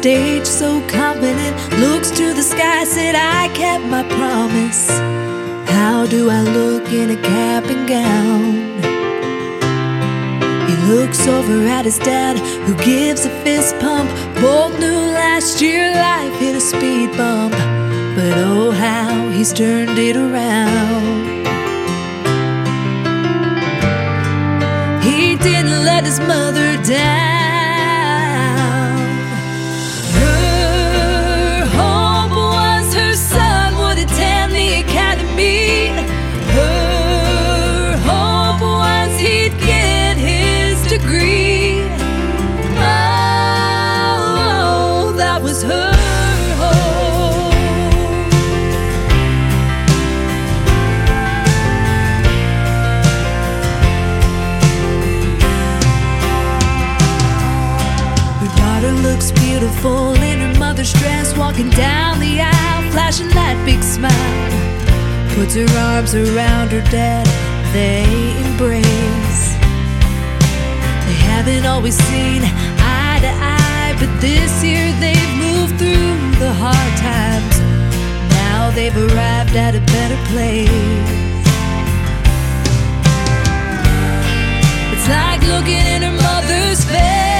stage so confident, looks to the sky, said I kept my promise. How do I look in a cap and gown? He looks over at his dad, who gives a fist pump. Both knew last year life hit a speed bump, but oh how he's turned it around. He didn't let his mother down. Her hope was her son would attend the academy. Her hope was he'd get his degree. Oh, that was her hope. Her daughter looks beautiful in her mother's dress, walking down the aisle, flashing that big smile. Puts her arms around her dad, they embrace. They haven't always seen eye to eye, but this year they've moved through the hard times. Now they've arrived at a better place. It's like looking in her mother's face.